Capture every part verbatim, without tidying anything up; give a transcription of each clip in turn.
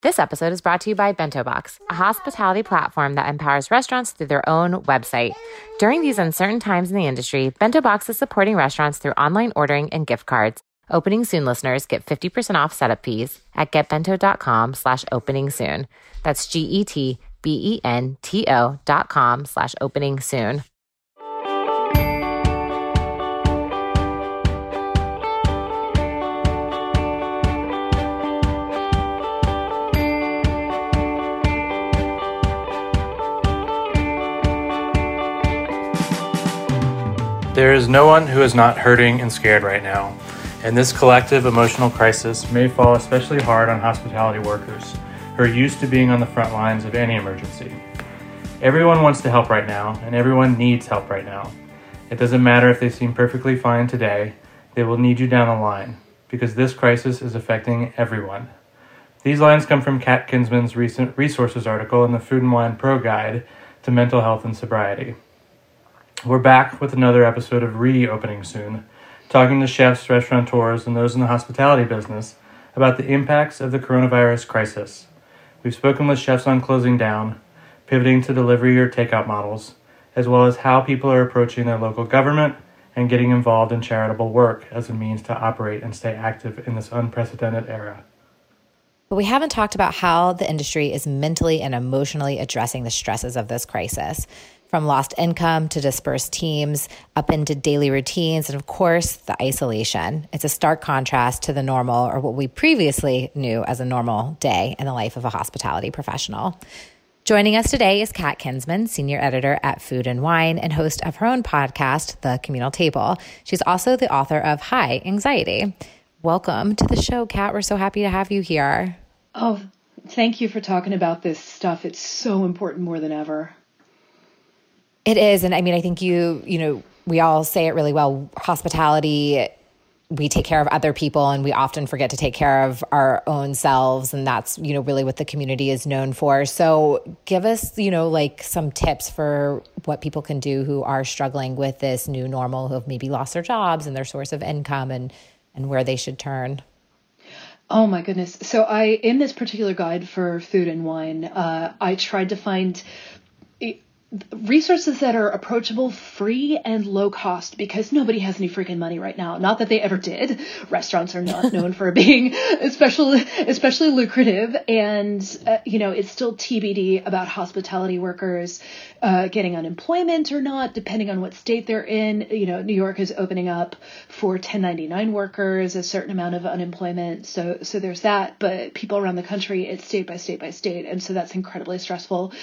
This episode is brought to you by Bento Box, a hospitality platform that empowers restaurants through their own website. During these uncertain times in the industry, Bento Box is supporting restaurants through online ordering and gift cards. Opening Soon listeners get fifty percent off setup fees at getbento.com slash opening soon. That's G-E-T-B-E-N-T-O dot com slash opening soon. There is no one who is not hurting and scared right now, and this collective emotional crisis may fall especially hard on hospitality workers who are used to being on the front lines of any emergency. Everyone wants to help right now, and everyone needs help right now. It doesn't matter if they seem perfectly fine today, they will need you down the line, because this crisis is affecting everyone. These lines come from Kat Kinsman's recent resources article in the Food and Wine Pro Guide to Mental Health and Sobriety. We're back with another episode of Reopening Soon, talking to chefs, restaurateurs, and those in the hospitality business about the impacts of the coronavirus crisis. We've spoken with chefs on closing down, pivoting to delivery or takeout models, as well as how people are approaching their local government and getting involved in charitable work as a means to operate and stay active in this unprecedented era. But we haven't talked about how the industry is mentally and emotionally addressing the stresses of this crisis. From lost income to dispersed teams, up into daily routines, and of course, the isolation. It's a stark contrast to the normal, or what we previously knew as a normal day in the life of a hospitality professional. Joining us today is Kat Kinsman, senior editor at Food and Wine and host of her own podcast, The Communal Table. She's also the author of High Anxiety. Welcome to the show, Kat. We're so happy to have you here. Oh, thank you for talking about this stuff. It's so important more than ever. It is. And I mean, I think you, you know, we all say it really well. Hospitality, we take care of other people and we often forget to take care of our own selves. And that's, you know, really what the community is known for. So give us, you know, like some tips for what people can do who are struggling with this new normal, who have maybe lost their jobs and their source of income, and, and where they should turn. Oh my goodness. So I, in this particular guide for Food and Wine, uh, I tried to find resources that are approachable, free, and low cost, because nobody has any freaking money right now. Not that they ever did. Restaurants are not known for being especially, especially lucrative. And, uh, you know, it's still T B D about hospitality workers uh, getting unemployment or not, depending on what state they're in. You know, New York is opening up for ten ninety-nine workers, a certain amount of unemployment. So, so there's that. But people around the country, it's state by state by state. And so that's incredibly stressful.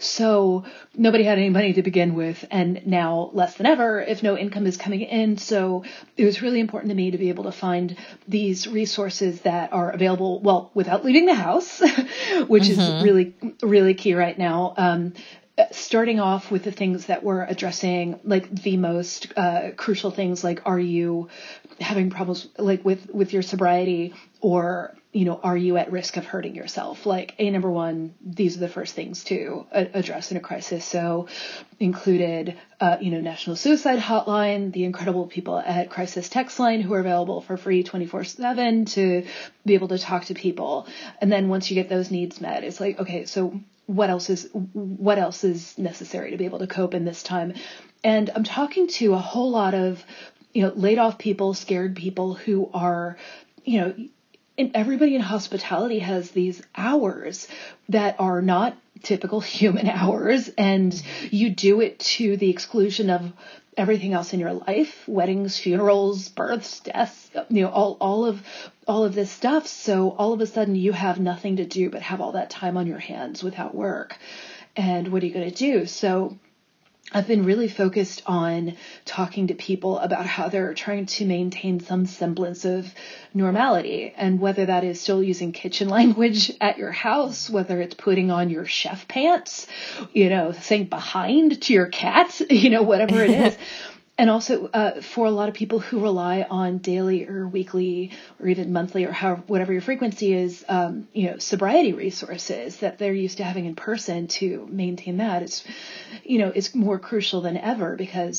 So nobody had any money to begin with, and now less than ever if no income is coming in. So it was really important to me to be able to find these resources that are available, well, without leaving the house, which mm-hmm. is really, really key right now. Um, starting off with the things that we're addressing, like the most uh, crucial things, like, are you having problems like with, with your sobriety, or, you know, are you at risk of hurting yourself? Like, a number one, these are the first things to a- address in a crisis. So included, uh, you know, National Suicide Hotline, the incredible people at Crisis Text Line who are available for free twenty-four seven to be able to talk to people. And then once you get those needs met, it's like, okay, so what else is, what else is necessary to be able to cope in this time? And I'm talking to a whole lot of, you know, laid off people, scared people who are, you know, and everybody in hospitality has these hours that are not typical human hours, and you do it to the exclusion of everything else in your life: weddings, funerals, births, deaths, you know, all, all of, all of this stuff. So all of a sudden you have nothing to do but have all that time on your hands without work. And what are you going to do? So I've been really focused on talking to people about how they're trying to maintain some semblance of normality, and whether that is still using kitchen language at your house, whether it's putting on your chef pants, you know, saying behind to your cat, you know, whatever it is. And also uh, for a lot of people who rely on daily or weekly or even monthly or however, whatever your frequency is, um, you know, sobriety resources that they're used to having in person to maintain that. It's, you know, it's more crucial than ever because,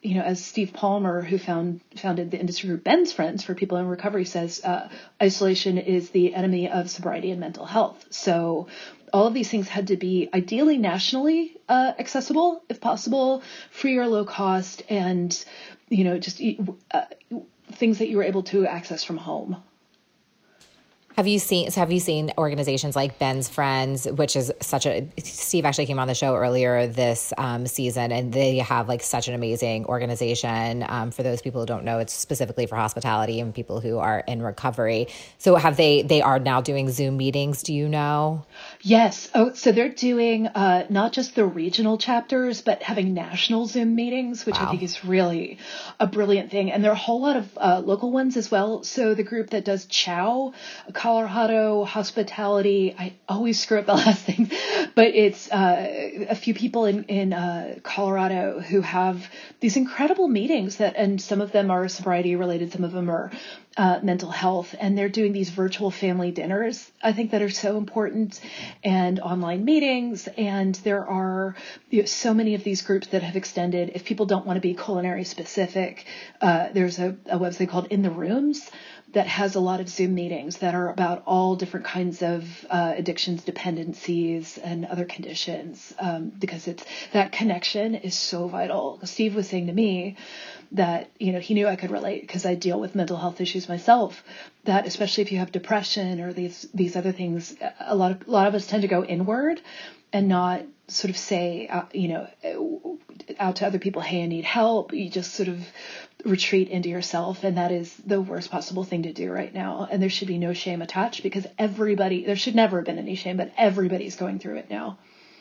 you know, as Steve Palmer, who found founded the industry group Ben's Friends for people in recovery, says, uh, isolation is the enemy of sobriety and mental health. So all of these things had to be ideally nationally uh, accessible, if possible, free or low cost, and, you know, just uh, things that you were able to access from home. Have you seen, so have you seen organizations like Ben's Friends, which is such a, Steve actually came on the show earlier this um, season, and they have like such an amazing organization. Um, for those people who don't know, it's specifically for hospitality and people who are in recovery. So have they, they are now doing Zoom meetings, do you know? Yes. Oh, so they're doing uh, not just the regional chapters, but having national Zoom meetings, which Wow. I think is really a brilliant thing. And there are a whole lot of uh, local ones as well. So the group that does CHOW, Colorado Hospitality, I always screw up the last name, but it's uh, a few people in, in uh, Colorado who have these incredible meetings that, and some of them are sobriety related, some of them are uh, mental health, and they're doing these virtual family dinners, I think, that are so important, and online meetings. And there are, you know, so many of these groups that have extended. If people don't want to be culinary specific, uh, there's a, a website called In the Rooms that has a lot of Zoom meetings that are about all different kinds of uh, addictions, dependencies, and other conditions, um, because it's that connection is so vital. Steve was saying to me that, you know, he knew I could relate because I deal with mental health issues myself, that especially if you have depression or these these other things, a lot of a lot of us tend to go inward and not sort of say, uh, you know, out to other people, hey, I need help. You just sort of retreat into yourself. And that is the worst possible thing to do right now. And there should be no shame attached, because everybody, there should never have been any shame, but everybody's going through it now.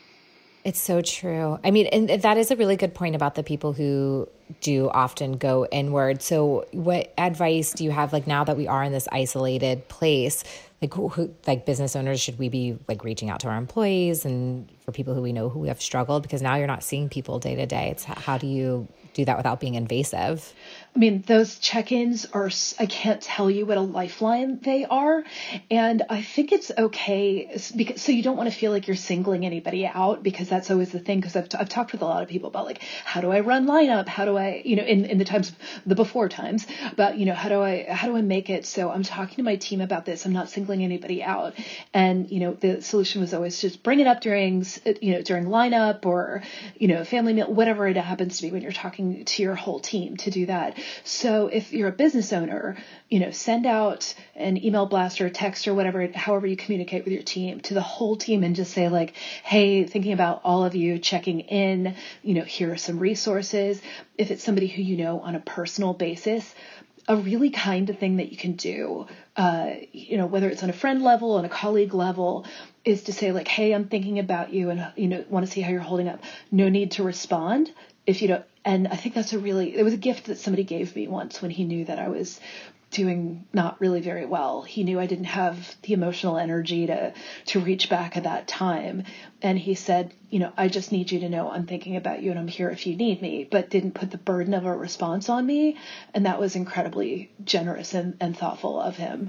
It's so true. I mean, and that is a really good point about the people who do often go inward. So what advice do you have, like, now that we are in this isolated place, like who, like business owners, should we be like reaching out to our employees and for people who we know who have struggled? Because now you're not seeing people day to day. It's how do you do that without being invasive? I mean, those check-ins are, I can't tell you what a lifeline they are. And I think it's okay, because, so you don't want to feel like you're singling anybody out, because that's always the thing. Because I've, t- I've talked with a lot of people about, like, how do I run lineup? How do I, you know, in, in the times, the before times, about, you know, how do I, how do I make it? So I'm talking to my team about this. I'm not singling anybody out. And, you know, the solution was always just bring it up during, you know, during lineup or, you know, family meal, whatever it happens to be, when you're talking to your whole team, to do that. So if you're a business owner, you know, send out an email blast or a text or whatever, however you communicate with your team, to the whole team, and just say, like, hey, thinking about all of you, checking in, you know, here are some resources. If it's somebody who you know on a personal basis, a really kind of thing that you can do, uh, you know, whether it's on a friend level, on a colleague level, is to say, like, hey, I'm thinking about you and, you know, want to see how you're holding up. No need to respond if you don't. And I think that's a really, it was a gift that somebody gave me once when he knew that I was doing not really very well. He knew I didn't have the emotional energy to, to reach back at that time. And he said, you know, I just need you to know I'm thinking about you and I'm here if you need me, but didn't put the burden of a response on me. And that was incredibly generous and, and thoughtful of him.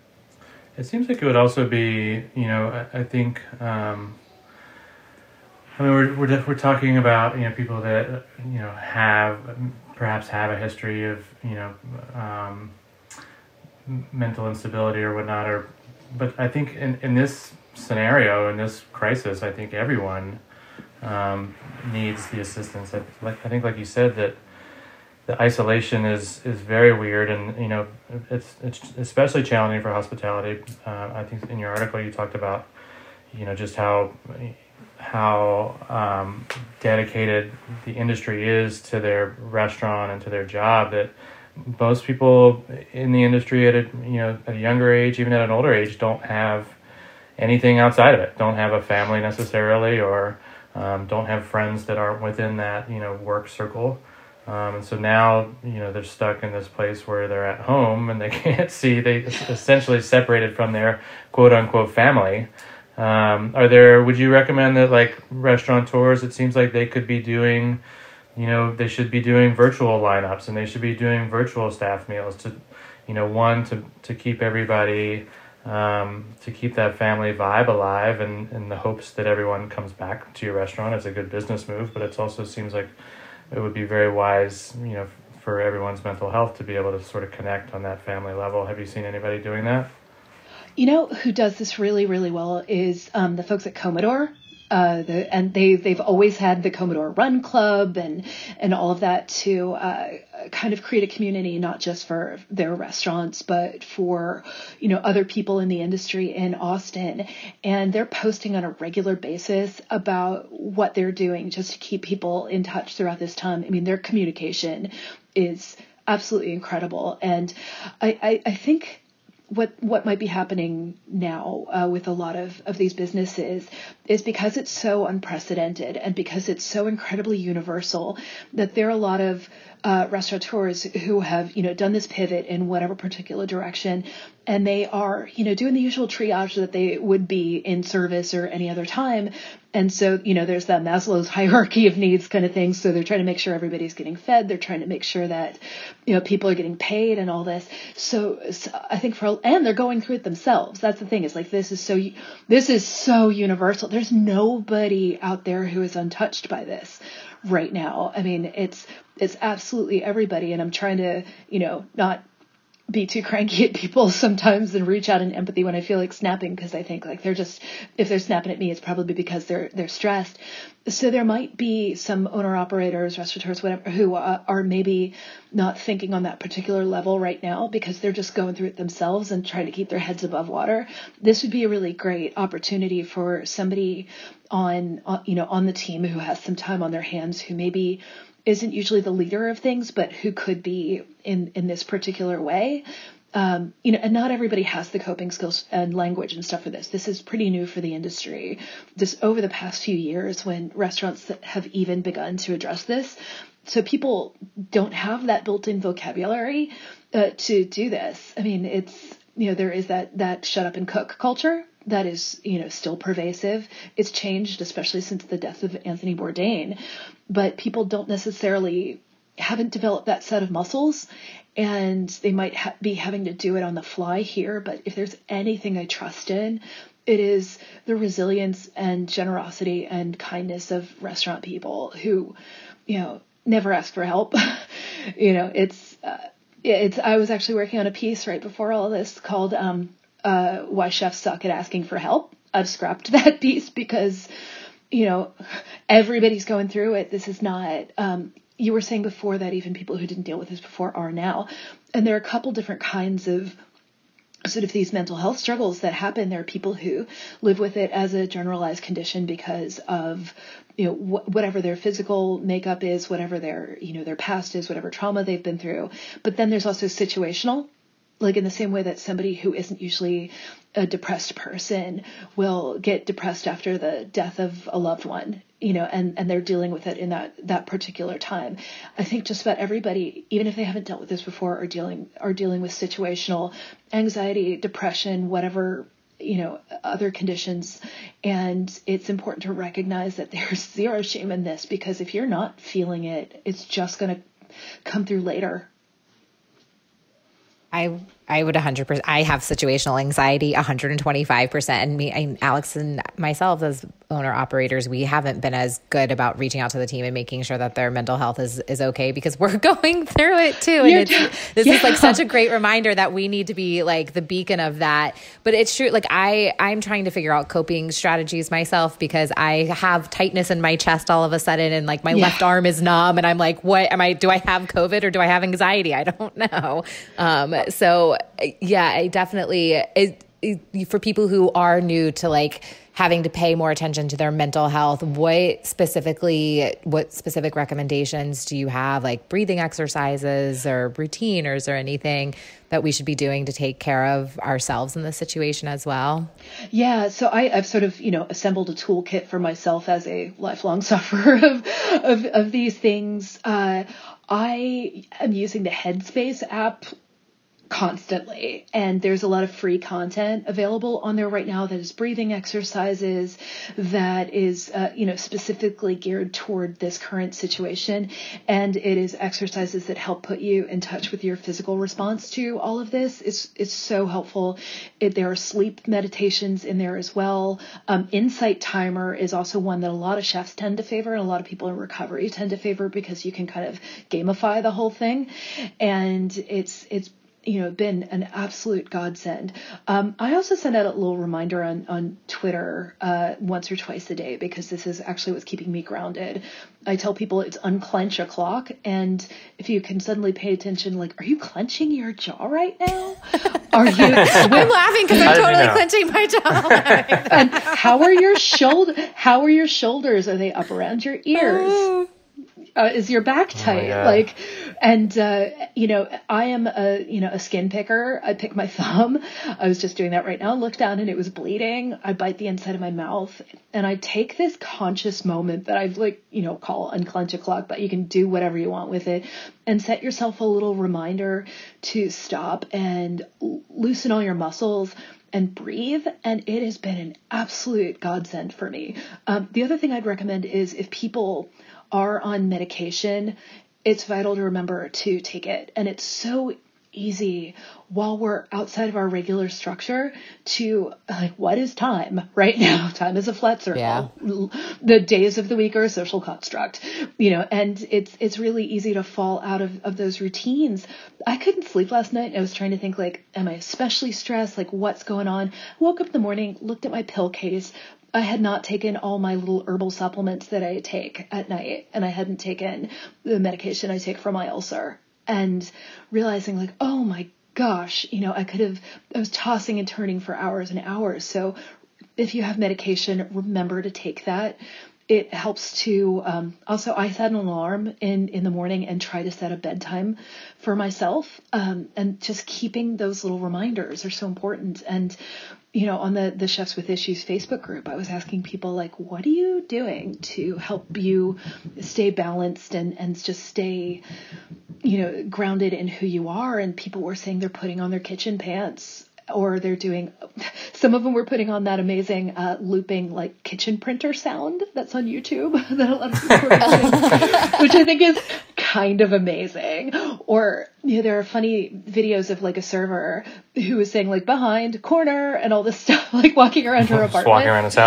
It seems like it would also be, you know, I, I think, um, I mean, we're we're we're talking about, you know, people that, you know, have perhaps have a history of, you know, um, mental instability or whatnot, or, but I think in, in this scenario, in this crisis, I think everyone um, needs the assistance. I, like I think, like you said, that the isolation is is very weird, and, you know, it's it's especially challenging for hospitality. Uh, I think in your article you talked about, you know, just how. how um, dedicated the industry is to their restaurant and to their job, that most people in the industry at a, you know, at a younger age, even at an older age, don't have anything outside of it, don't have a family necessarily, or um, don't have friends that aren't within that, you know, work circle. Um, and so now, you know, they're stuck in this place where they're at home and they can't see, they essentially separated from their quote unquote family. Um, are there, would you recommend that, like, restaurateurs, it seems like they could be doing, you know, they should be doing virtual lineups, and they should be doing virtual staff meals to, you know, one, to, to keep everybody, um, to keep that family vibe alive, and in the hopes that everyone comes back to your restaurant. It's a good business move, but it also seems like it would be very wise, you know, for everyone's mental health to be able to sort of connect on that family level. Have you seen anybody doing that? You know who does this really, really well is um, the folks at Commodore. Uh, the, and they, they've always had the Commodore Run Club and, and all of that to uh, kind of create a community, not just for their restaurants, but for, you know, other people in the industry in Austin. And they're posting on a regular basis about what they're doing just to keep people in touch throughout this time. I mean, their communication is absolutely incredible. And I, I, I think what what might be happening now uh, with a lot of, of these businesses is because it's so unprecedented and because it's so incredibly universal that there are a lot of uh, restaurateurs who have, you know, done this pivot in whatever particular direction, and they are, you know, doing the usual triage that they would be in service or any other time. And so, you know, there's that Maslow's hierarchy of needs kind of thing. So they're trying to make sure everybody's getting fed. They're trying to make sure that, you know, people are getting paid and all this. So, so I think for, and they're going through it themselves. That's the thing, is like, this is so, this is so universal. There's nobody out there who is untouched by this right now. I mean, it's, it's absolutely everybody. And I'm trying to, you know, not be too cranky at people sometimes and reach out in empathy when I feel like snapping, because I think like they're just, if they're snapping at me, it's probably because they're they're stressed. So there might be some owner operators, restaurateurs, whatever, who uh, are maybe not thinking on that particular level right now because they're just going through it themselves and trying to keep their heads above water. This would be a really great opportunity for somebody on, on you know on the team who has some time on their hands, who maybe isn't usually the leader of things, but who could be in, in this particular way. Um, you know, and not everybody has the coping skills and language and stuff for this. This is pretty new for the industry. Just over the past few years, when restaurants have even begun to address this. So people don't have that built-in vocabulary uh, to do this. I mean, it's, you know, there is that, that shut up and cook culture that is, you know, still pervasive. It's changed, especially since the death of Anthony Bourdain, but people don't necessarily haven't developed that set of muscles, and they might ha- be having to do it on the fly here. But if there's anything I trust in, it is the resilience and generosity and kindness of restaurant people who, you know, never ask for help. you know, it's, uh, it's, I was actually working on a piece right before all of this called, um, Uh, why chefs suck at asking for help. I've scrapped that piece because, you know, everybody's going through it. This is not, um, you were saying before that even people who didn't deal with this before are now. And there are a couple different kinds of sort of these mental health struggles that happen. There are people who live with it as a generalized condition because of, you know, wh- whatever their physical makeup is, whatever their, you know, their past is, whatever trauma they've been through. But then there's also situational. Like in the same way that somebody who isn't usually a depressed person will get depressed after the death of a loved one, you know, and, and they're dealing with it in that, that particular time. I think just about everybody, even if they haven't dealt with this before, are dealing, are dealing with situational anxiety, depression, whatever, you know, other conditions. And it's important to recognize that there's zero shame in this, because if you're not feeling it, it's just going to come through later. I I would one hundred percent. I have situational anxiety one hundred twenty-five percent. And me and Alex and myself as owner operators, we haven't been as good about reaching out to the team and making sure that their mental health is, is okay, because we're going through it too. And it's, this yeah. is like such a great reminder that we need to be like the beacon of that. But it's true. Like I, I'm trying to figure out coping strategies myself, because I have tightness in my chest all of a sudden, and like my yeah. left arm is numb, and I'm like, what am I, do I have COVID or do I have anxiety? I don't know. Um, so yeah, I definitely, it, it, for people who are new to like having to pay more attention to their mental health, what specifically, what specific recommendations do you have, like breathing exercises or routine, or is there anything that we should be doing to take care of ourselves in this situation as well? Yeah, so I, I've sort of, you know, assembled a toolkit for myself as a lifelong sufferer of, of, of these things. Uh, I am using the Headspace app constantly. And there's a lot of free content available on there right now that is breathing exercises, that is, uh, you know, specifically geared toward this current situation. And it is exercises that help put you in touch with your physical response to all of this. It's, it's so helpful. It, there are sleep meditations in there as well. Um, Insight Timer is also one that a lot of chefs tend to favor, and a lot of people in recovery tend to favor, because you can kind of gamify the whole thing. And it's, it's, you know, been an absolute godsend. Um, I also send out a little reminder on, on Twitter uh, once or twice a day, because this is actually what's keeping me grounded. I tell people it's unclench o'clock. And if you can suddenly pay attention, like, are you clenching your jaw right now? Are you? I'm laughing because I'm totally know? clenching my jaw. And how are your shoulder? How are your shoulders? Are they up around your ears? Uh, is your back tight? Oh, like, and, uh, you know, I am a, you know, a skin picker. I pick my thumb. I was just doing that right now. Look down and it was bleeding. I bite the inside of my mouth, and I take this conscious moment that I've, like, you know, call unclench o'clock, but you can do whatever you want with it, and set yourself a little reminder to stop and loosen all your muscles and breathe. And it has been an absolute godsend for me. Um, the other thing I'd recommend is, if people are on medication, it's vital to remember to take it. And it's so easy while we're outside of our regular structure to, like, what is time right now? Time is a flat circle. Yeah. The days of the week are a social construct, you know, and it's, it's really easy to fall out of, of those routines. I couldn't sleep last night. I was trying to think, like, am I especially stressed? Like, what's going on? I woke up in the morning, looked at my pill case. I had not taken all my little herbal supplements that I take at night, and I hadn't taken the medication I take for my ulcer, and realizing, like, oh my gosh, you know, I could have, I was tossing and turning for hours and hours. So if you have medication, remember to take that. It helps to, um, also I set an alarm in, in the morning and try to set a bedtime for myself. Um, and just keeping those little reminders are so important. And, you know, on the, the Chefs with Issues Facebook group, I was asking people, like, what are you doing to help you stay balanced and, and just stay, you know, grounded in who you are? And people were saying they're putting on their kitchen pants, or they're doing, some of them were putting on that amazing uh, looping, like, kitchen printer sound that's on YouTube that a lot of people are using, which I think is kind of amazing. Or, you know, there are funny videos of, like, a server who was saying, like, behind, corner, and all this stuff, like, walking around her Just apartment. walking around his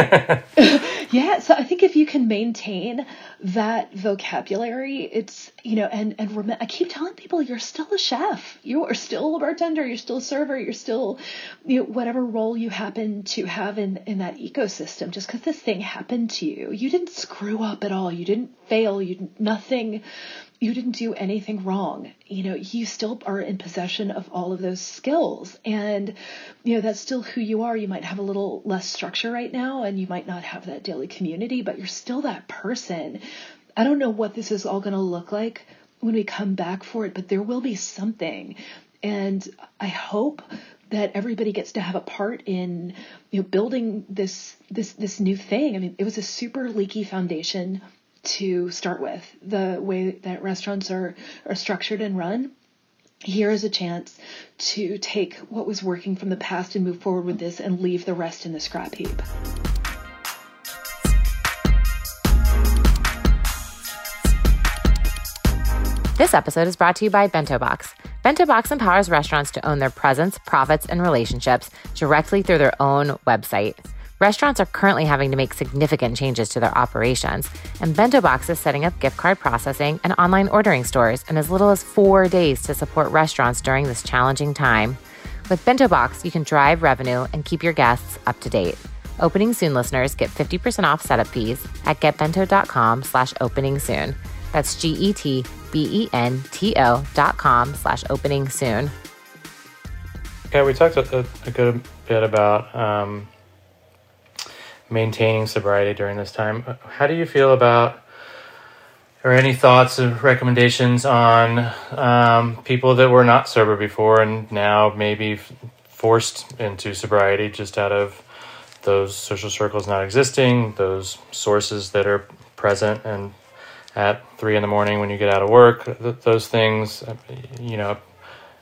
house. Yeah, so I think if you can maintain that vocabulary, it's, you know, and, and rem- I keep telling people, you're still a chef. You are still a bartender. You're still a server. You're still, you know, whatever role you happen to have in, in that ecosystem. Just because this thing happened to you, you didn't screw up at all. You didn't fail. You didn't, nothing, you didn't do anything wrong. You know, you still are in possession of all of those skills. And, you know, that's still who you are. You might have a little less structure right now, and you might not have that daily community, but you're still that person. I don't know what this is all going to look like when we come back for it, but there will be something. And I hope that everybody gets to have a part in, you know, building this, this, this new thing. I mean, it was a super leaky foundation to start with, the way that restaurants are, are structured and run. Here is a chance to take what was working from the past and move forward with this, and leave the rest in the scrap heap. This episode is brought to you by Bento Box. Bento Box empowers restaurants to own their presence, profits, and relationships directly through their own website. Restaurants are currently having to make significant changes to their operations, and Bento Box is setting up gift card processing and online ordering stores in as little as four days to support restaurants during this challenging time. With Bento Box, you can drive revenue and keep your guests up to date. Opening Soon listeners get fifty percent off setup fees at getbento.com slash opening soon. That's G-E-T-B-E-N-T-O dot com slash opening soon. Okay, we talked a, a good bit about um, maintaining sobriety during this time. How do you feel about, or any thoughts or recommendations on um, people that were not sober before and now maybe f- forced into sobriety just out of those social circles not existing, those sources that are present and at three in the morning when you get out of work, th- those things, you know,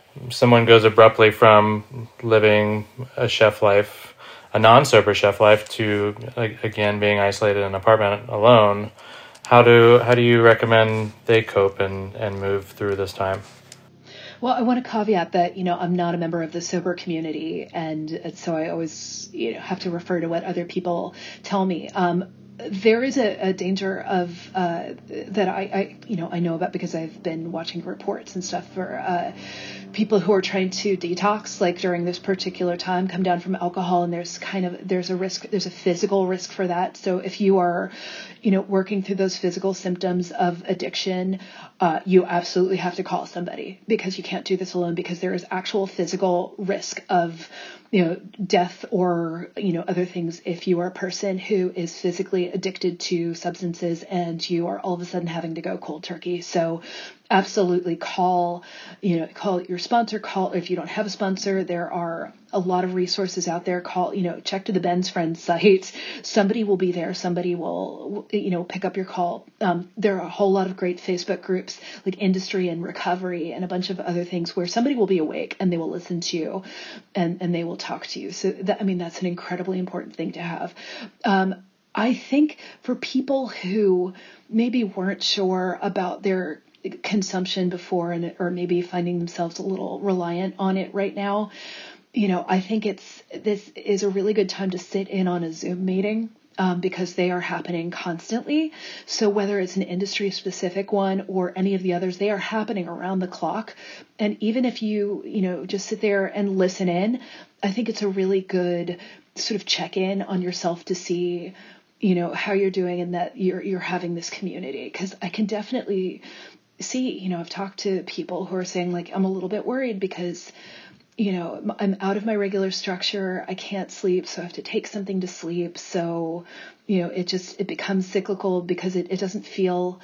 someone goes abruptly from living a chef life, a non-sober chef life, to like, again being isolated in an apartment alone, how do how do you recommend they cope and, and move through this time? Well, I want to caveat that, you know, I'm not a member of the sober community, and, and so I always, you know, have to refer to what other people tell me. Um, there is a, a danger of uh, that I, I, you know, I know about because I've been watching reports and stuff for uh, people who are trying to detox, like during this particular time, come down from alcohol, and there's kind of there's a risk, there's a physical risk for that. So if you are, you know, working through those physical symptoms of addiction, uh, you absolutely have to call somebody, because you can't do this alone, because there is actual physical risk of, you know, death or, you know, other things if you are a person who is physically addicted to substances and you are all of a sudden having to go cold turkey. So absolutely call, you know, call your sponsor, call, if you don't have a sponsor, there are a lot of resources out there. Call, you know, check to the Ben's Friends site. Somebody will be there. Somebody will, you know, pick up your call. Um, there are a whole lot of great Facebook groups like Industry and Recovery and a bunch of other things where somebody will be awake and they will listen to you and, and they will talk to you. So that, I mean, that's an incredibly important thing to have. Um, I think for people who maybe weren't sure about their consumption before, and or maybe finding themselves a little reliant on it right now, you know, I think it's this is a really good time to sit in on a Zoom meeting, um, because they are happening constantly. So whether it's an industry specific one or any of the others, they are happening around the clock. And even if you, you know, just sit there and listen in, I think it's a really good sort of check in on yourself to see, you know, how you're doing and that you're you're having this community. Because I can definitely see, you know, I've talked to people who are saying like, I'm a little bit worried because, you know, I'm out of my regular structure. I can't sleep, so I have to take something to sleep. So, you know, it just, it becomes cyclical because it, it doesn't feel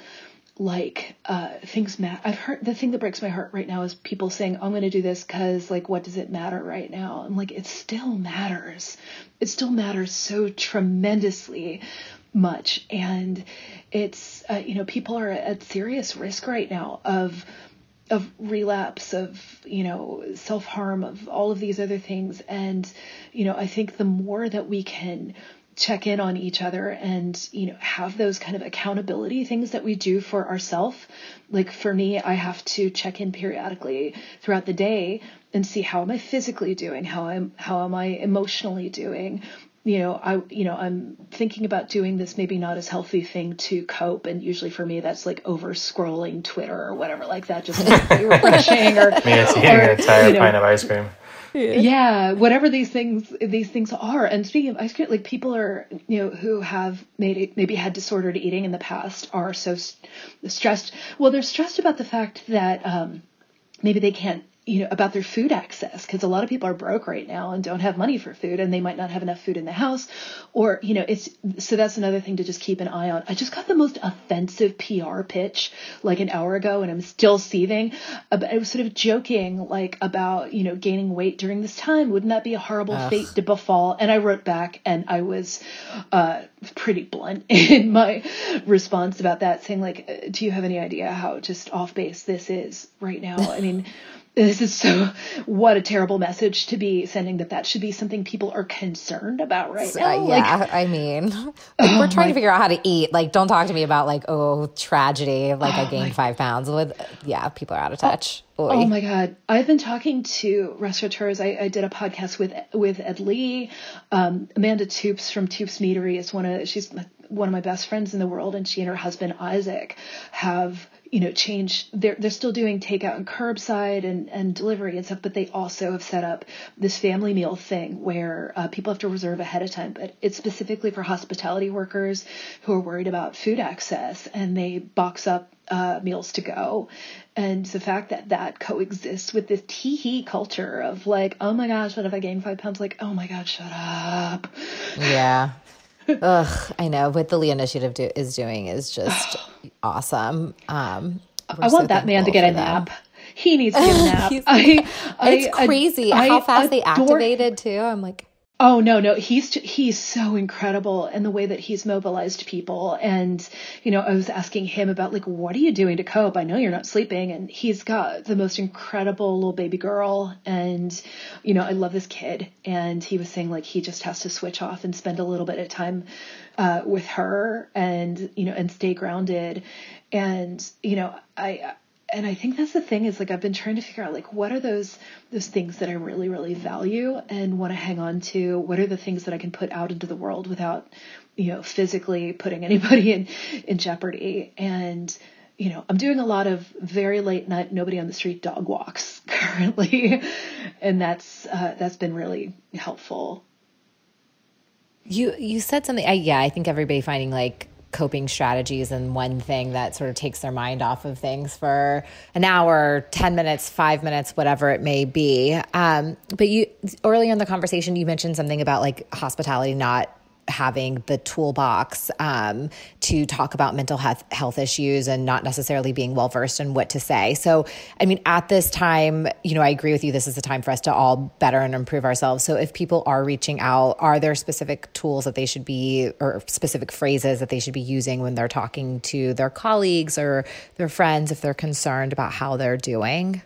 like uh, things matter. I've heard, the thing that breaks my heart right now is people saying, I'm going to do this because, like, what does it matter right now? I'm like, it still matters. It still matters so tremendously much. And it's, uh, you know, people are at serious risk right now of of relapse, of, you know, self-harm, of all of these other things. And, you know, I think the more that we can check in on each other and, you know, have those kind of accountability things that we do for ourselves. Like for me, I have to check in periodically throughout the day and see how am I physically doing? How am, how am I emotionally doing? You know, I, you know, I'm thinking about doing this maybe not as healthy thing to cope. And usually for me, that's like over scrolling Twitter or whatever like that, just to be refreshing. Or, I mean, it's eating or, an entire you know, pint of ice cream. Yeah, whatever these things these things are. And speaking of ice cream, like people are, you know, who have made it, maybe had disordered eating in the past are so st- stressed. Well, they're stressed about the fact that um, maybe they can't, you know, about their food access, because a lot of people are broke right now and don't have money for food, and they might not have enough food in the house, or, you know, it's, so that's another thing to just keep an eye on. I just got the most offensive P R pitch like an hour ago, and I'm still seething. I was sort of joking, like, about, you know, gaining weight during this time. Wouldn't that be a horrible Ugh. fate to befall? And I wrote back, and I was uh, pretty blunt in my response about that, saying, like, do you have any idea how just off base this is right now? I mean, this is so, what a terrible message to be sending, that that should be something people are concerned about right so, now. Uh, yeah, like, I mean, like, oh we're trying my, to figure out how to eat. Like, don't talk to me about like, oh, tragedy. Like oh I gained my, five pounds with, yeah, people are out of touch. Oh, oh my God. I've been talking to restaurateurs. I, I did a podcast with, with Ed Lee. Um, Amanda Toops from Toops Meadery is one of, she's one of my best friends in the world. And she and her husband, Isaac, have, you know, changed. They're, they're still doing takeout and curbside and, and delivery and stuff, but they also have set up this family meal thing where uh, people have to reserve ahead of time, but it's specifically for hospitality workers who are worried about food access, and they box up uh, meals to go. And the fact that that coexists with this tee-hee culture of like, oh my gosh, what if I gain five pounds? Like, oh my God, shut up. Yeah. Ugh, I know. What the Lee Initiative do, is doing is just awesome. Um, I want so that man to get a nap. He needs to get a nap. I, it's I, crazy I, how fast I they adore- activated too. I'm like, Oh, no, no, he's, he's so incredible in the way that he's mobilized people. And, you know, I was asking him about like, what are you doing to cope? I know you're not sleeping. And he's got the most incredible little baby girl. And, you know, I love this kid. And he was saying like, he just has to switch off and spend a little bit of time, uh, with her and, you know, and stay grounded. And, you know, I, And I think that's the thing is like, I've been trying to figure out like, what are those, those things that I really, really value and want to hang on to? What are the things that I can put out into the world without, you know, physically putting anybody in, in jeopardy? And, you know, I'm doing a lot of very late night, nobody on the street dog walks currently. And that's, uh, that's been really helpful. You, you said something. I, yeah, I think everybody finding like coping strategies and one thing that sort of takes their mind off of things for an hour, ten minutes, five minutes, whatever it may be. Um, but you earlier in the conversation, you mentioned something about like hospitality not having the toolbox um, to talk about mental health, health issues and not necessarily being well-versed in what to say. So, I mean, at this time, you know, I agree with you. This is the time for us to all better and improve ourselves. So if people are reaching out, are there specific tools that they should be, or specific phrases that they should be using when they're talking to their colleagues or their friends if they're concerned about how they're doing?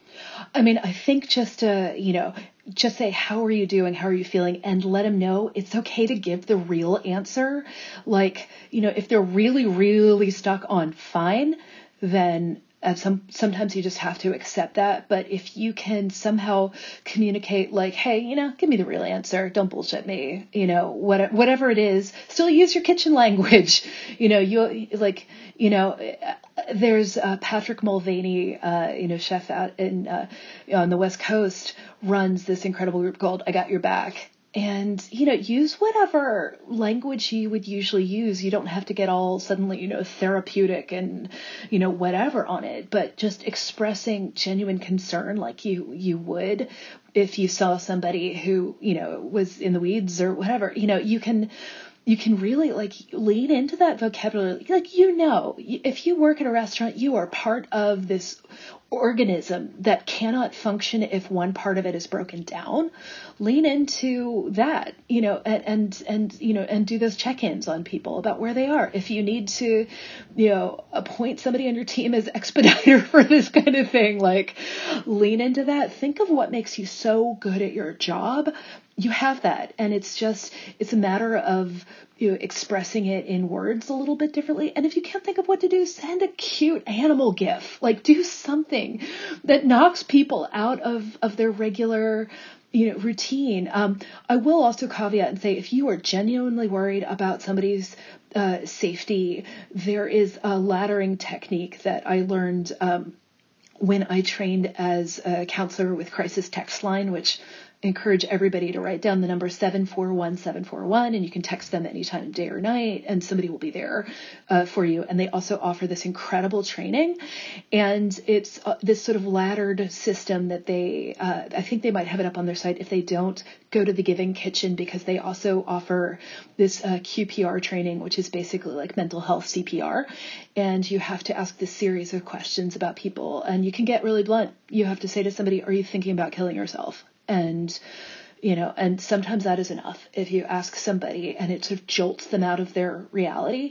I mean, I think just to, you know, just say, how are you doing? How are you feeling? And let them know it's okay to give the real answer. Like, you know, if they're really, really stuck on fine, then uh, some, sometimes you just have to accept that. But if you can somehow communicate like, hey, you know, give me the real answer. Don't bullshit me. You know, what, whatever it is, still use your kitchen language. You know, you like, you know, there's uh, Patrick Mulvaney, uh, you know, chef out in uh, on the West Coast, runs this incredible group called I Got Your Back. And, you know, use whatever language you would usually use. You don't have to get all suddenly, you know, therapeutic and, you know, whatever on it, but just expressing genuine concern like you, you would if you saw somebody who, you know, was in the weeds or whatever. You know, you can, you can really like lean into that vocabulary. Like, you know, if you work at a restaurant, you are part of this organism that cannot function if one part of it is broken down. Lean into that, you know, and, and, and, you know, and do those check-ins on people about where they are. If you need to, you know, appoint somebody on your team as expediter for this kind of thing, like lean into that. Think of what makes you so good at your job. You have that. And it's just, it's a matter of, you know, expressing it in words a little bit differently. And if you can't think of what to do, send a cute animal gif, like do something that knocks people out of, of their regular, you know, routine. Um, I will also caveat and say, if you are genuinely worried about somebody's uh, safety, there is a laddering technique that I learned um, when I trained as a counselor with Crisis Text Line, which encourage everybody to write down the number seven four one seven four one, and you can text them anytime, day or night, and somebody will be there uh, for you. And they also offer this incredible training, and it's uh, this sort of laddered system that they, uh, I think they might have it up on their site. If they don't, go to the Giving Kitchen, because they also offer this uh, Q P R training, which is basically like mental health C P R. And you have to ask this series of questions about people, and you can get really blunt. You have to say to somebody, are you thinking about killing yourself? And, you know, and sometimes that is enough if you ask somebody and it sort of jolts them out of their reality.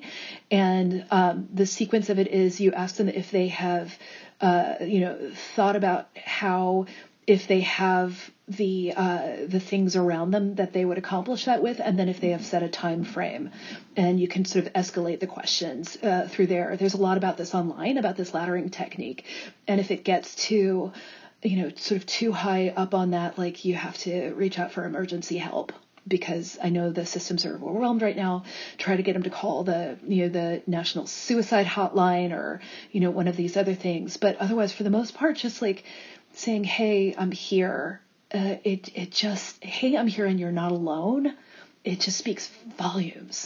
And um, the sequence of it is you ask them if they have, uh, you know, thought about how, if they have the uh, the things around them that they would accomplish that with, and then if they have set a time frame, and you can sort of escalate the questions uh, through there. There's a lot about this online, about this laddering technique. And if it gets to, you know, sort of too high up on that, like you have to reach out for emergency help, because I know the systems are overwhelmed right now. Try to get them to call the, you know, the National Suicide Hotline or, you know, one of these other things. But otherwise, for the most part, just like saying, hey, I'm here. Uh, it, it just, hey, I'm here and you're not alone. It just speaks volumes.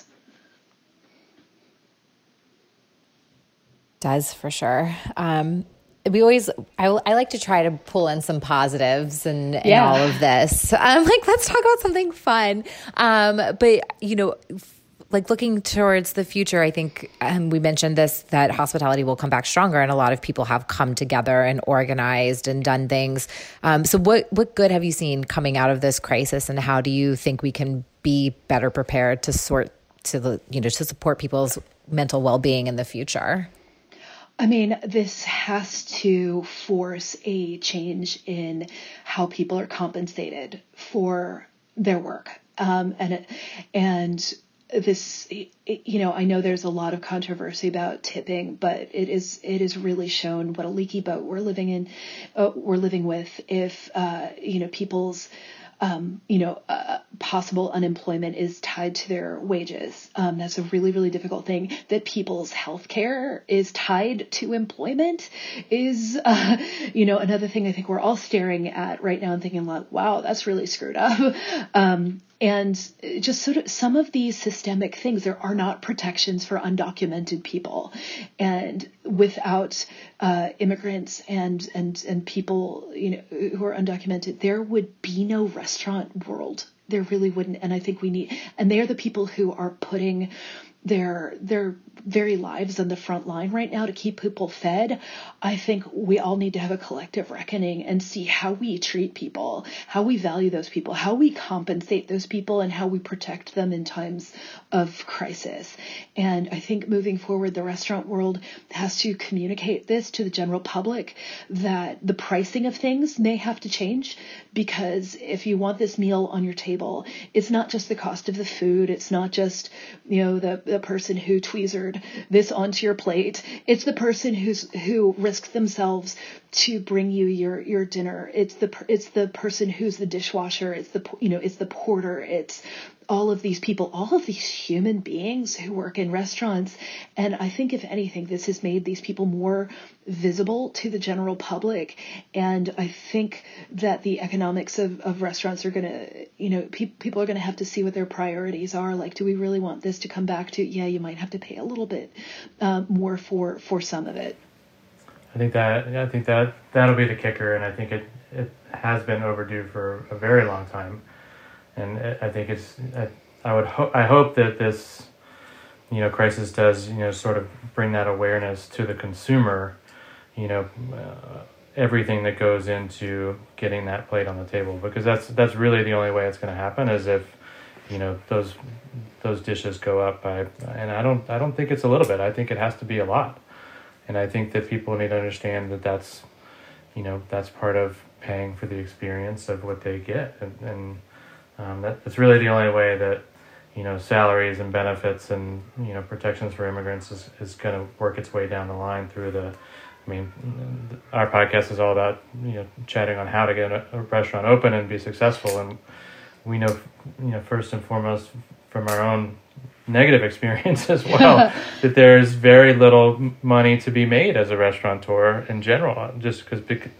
Does, for sure. Um, We always, I, I like to try to pull in some positives and, and Yeah. all of this. I'm like, let's talk about something fun. Um, but, you know, like looking towards the future, I think um, we mentioned this, that hospitality will come back stronger, and a lot of people have come together and organized and done things. Um, so what, what good have you seen coming out of this crisis, and how do you think we can be better prepared to sort to the, you know, to support people's mental well-being in the future? I mean, this has to force a change in how people are compensated for their work. Um, and, it, and this, you know, I know there's a lot of controversy about tipping, but it is, it is really shown what a leaky boat we're living in, uh, we're living with if, uh, you know, people's, Um, you know, uh, possible unemployment is tied to their wages. Um, that's a really, really difficult thing. That people's health care is tied to employment is, uh, you know, another thing I think we're all staring at right now and thinking like, wow, that's really screwed up. Um, and just sort of some of these systemic things, there are not protections for undocumented people. And without uh, immigrants and, and, and people, you know, who are undocumented, there would be no restaurant world. There really wouldn't. And I think we need, and they're the people who are putting their their very lives on the front line right now to keep people fed. I think we all need to have a collective reckoning and see how we treat people, how we value those people, how we compensate those people, and how we protect them in times of crisis. And I think moving forward, the restaurant world has to communicate this to the general public, that the pricing of things may have to change, because if you want this meal on your table, it's not just the cost of the food. It's not just, you know, the, the person who tweezered this onto your plate. It's the person who's who risked themselves to bring you your your dinner. It's the it's the person who's the dishwasher. It's the you know it's the porter. It's all of these people, all of these human beings who work in restaurants. And I think if anything, this has made these people more visible to the general public. And I think that the economics of, of restaurants are going to, you know, pe- people are going to have to see what their priorities are. Like, do we really want this to come back to, yeah, you might have to pay a little bit uh, more for, for some of it. I think that, I think that that'll be the kicker. And I think it, it has been overdue for a very long time. And I think it's, I, I would hope, I hope that this, you know, crisis does, you know, sort of bring that awareness to the consumer, you know, uh, everything that goes into getting that plate on the table, because that's, that's really the only way it's going to happen, is if, you know, those, those dishes go up by, and I don't, I don't think it's a little bit, I think it has to be a lot. And I think that people need to understand that that's, you know, that's part of paying for the experience of what they get. And, and Um, that, that's really the only way that, you know, salaries and benefits and, you know, protections for immigrants is, is going to work its way down the line through the, I mean, our podcast is all about, you know, chatting on how to get a, a restaurant open and be successful. And we know, you know, first and foremost from our own negative experience as well, that there's very little money to be made as a restaurateur in general, just because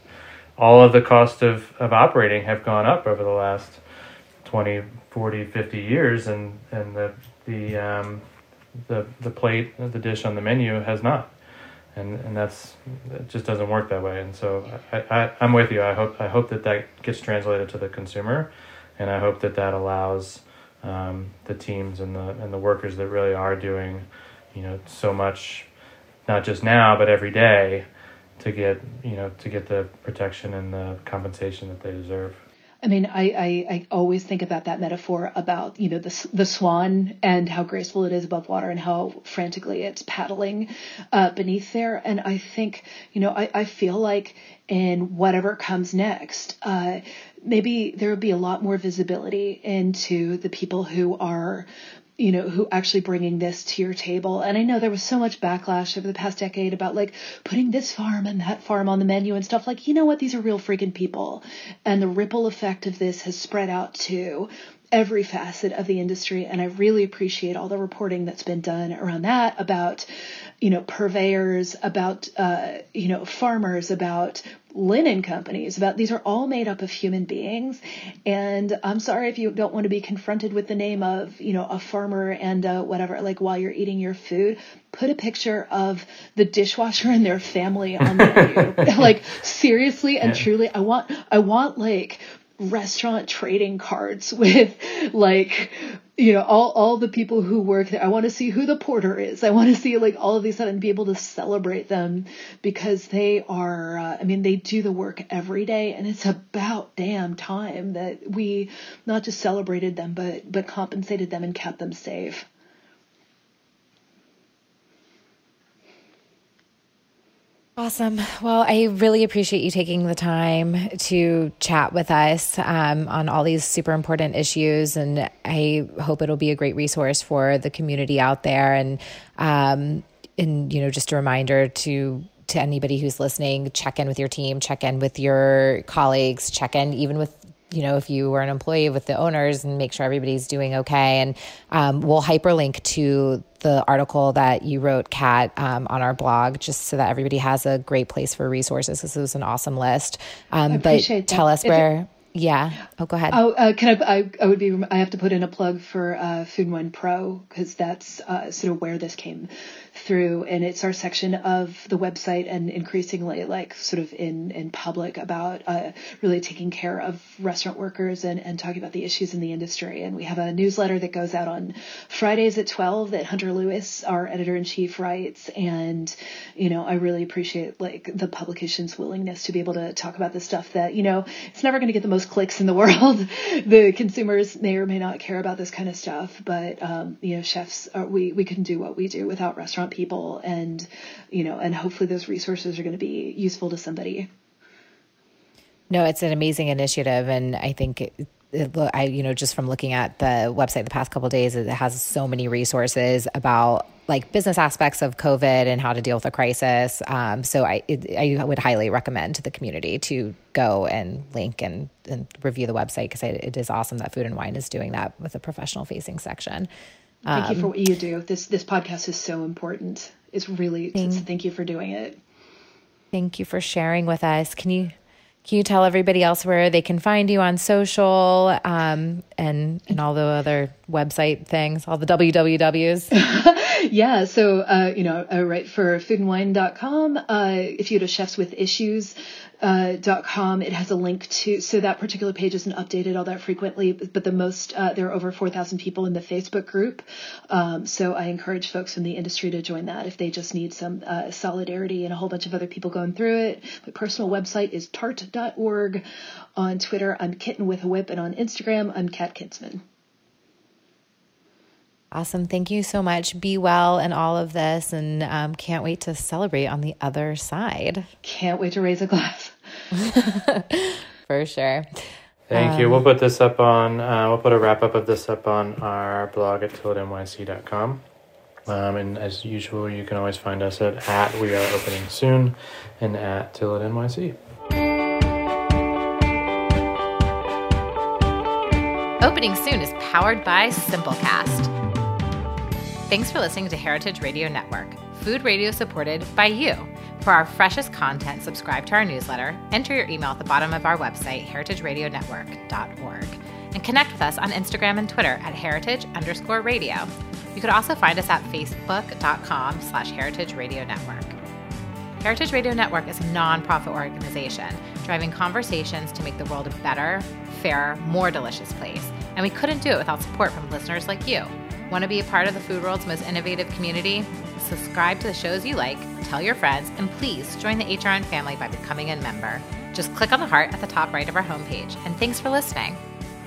all of the cost of, of operating have gone up over the last twenty, forty, fifty years, and, and the the um, the the plate, the dish on the menu has not, and and that's it just doesn't work that way. And so I, I I'm with you. I hope I hope that that gets translated to the consumer, and I hope that that allows um, the teams and the and the workers that really are doing, you know, so much, not just now but every day, to get you know to get the protection and the compensation that they deserve. I mean, I, I, I always think about that metaphor about, you know, the the swan and how graceful it is above water and how frantically it's paddling uh, beneath there. And I think, you know, I, I feel like in whatever comes next, uh, maybe there would be a lot more visibility into the people who are, you know, who actually bringing this to your table. And I know there was so much backlash over the past decade about like putting this farm and that farm on the menu and stuff. Like, you know what? These are real freaking people. And the ripple effect of this has spread out to every facet of the industry. And I really appreciate all the reporting that's been done around that, about, you know, purveyors, about, uh, you know, farmers, about linen companies, about these are all made up of human beings. And I'm sorry if you don't want to be confronted with the name of, you know, a farmer and uh, whatever, like while you're eating your food, put a picture of the dishwasher and their family on the menu. Like seriously and yeah. truly, I want, I want like, restaurant trading cards with like, you know, all, all the people who work there. I want to see who the porter is. I want to see like all of these stuff and be able to celebrate them because they are, uh, I mean, they do the work every day, and it's about damn time that we not just celebrated them, but, but compensated them and kept them safe. Awesome. Well, I really appreciate you taking the time to chat with us um, on all these super important issues. And I hope it'll be a great resource for the community out there. And, um, and you know, just a reminder to to anybody who's listening, check in with your team, check in with your colleagues, check in even with, you know, if you were an employee, with the owners, and make sure everybody's doing okay. And um, we'll hyperlink to the article that you wrote, Kat, um, on our blog, just so that everybody has a great place for resources. This was an awesome list. Um, I appreciate but that. tell us Is where... it- Yeah. Oh, go ahead. Oh, uh, can I, I, I would be, I have to put in a plug for, uh, Food and Wine Pro, because that's, uh, sort of where this came through. And it's our section of the website, and increasingly like sort of in, in public about, uh, really taking care of restaurant workers and, and talking about the issues in the industry. And we have a newsletter that goes out on Fridays at twelve that Hunter Lewis, our editor in chief, writes. And, you know, I really appreciate like the publication's willingness to be able to talk about the stuff that, you know, it's never going to get the most clicks in the world. The consumers may or may not care about this kind of stuff, but um, you know, chefs are, we we can do what we do without restaurant people, and you know, and hopefully those resources are going to be useful to somebody. No, it's an amazing initiative, and I think it, it, I, you know, just from looking at the website the past couple of days, it has so many resources about like business aspects of COVID and how to deal with a crisis. Um, so I, it, I would highly recommend to the community to go and link and, and review the website, because it is awesome that Food and Wine is doing that with a professional facing section. Thank um, you for what you do. This this podcast is so important. It's really thank, thank you for doing it. Thank you for sharing with us. Can you Can you tell everybody else where they can find you on social, um, and and all the other website things, all the W W Ws? Yeah, so, uh, you know, I write for food and wine dot com. Uh, if you go to chefs with issues dot com, it has a link to, so that particular page isn't updated all that frequently, but, but the most, uh, there are over four thousand people in the Facebook group. Um, so I encourage folks in the industry to join that if they just need some uh, solidarity and a whole bunch of other people going through it. My personal website is tart dot org. On Twitter, I'm Kitten with a Whip, and on Instagram, I'm Kat Kinsman. Awesome. Thank you so much. Be well in all of this, and um, can't wait to celebrate on the other side. Can't wait to raise a glass. For sure. Thank um, you. We'll put this up on, uh, we'll put a wrap up of this up on our blog at tillit N Y C dot com. Um, and as usual, you can always find us at, at We Are Opening Soon and at tillit N Y C. Opening Soon is powered by Simplecast. Thanks for listening to Heritage Radio Network, food radio supported by you. For our freshest content, subscribe to our newsletter, enter your email at the bottom of our website, heritage radio network dot org, and connect with us on Instagram and Twitter at heritage underscore radio. You could also find us at facebook.com slash heritage radio network. Heritage Radio Network is a nonprofit organization driving conversations to make the world a better, fairer, more delicious place. And we couldn't do it without support from listeners like you. Want to be a part of the food world's most innovative community? Subscribe to the shows you like, tell your friends, and please join the H R N family by becoming a member. Just click on the heart at the top right of our homepage. And thanks for listening.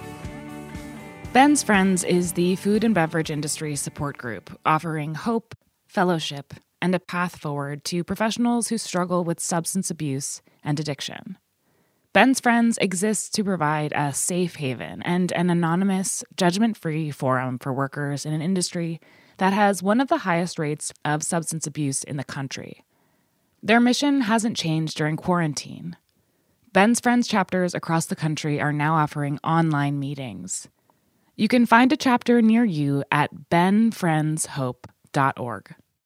Ben's Friends is the food and beverage industry support group offering hope, fellowship, and a path forward to professionals who struggle with substance abuse and addiction. Ben's Friends exists to provide a safe haven and an anonymous, judgment-free forum for workers in an industry that has one of the highest rates of substance abuse in the country. Their mission hasn't changed during quarantine. Ben's Friends chapters across the country are now offering online meetings. You can find a chapter near you at ben friends hope dot org.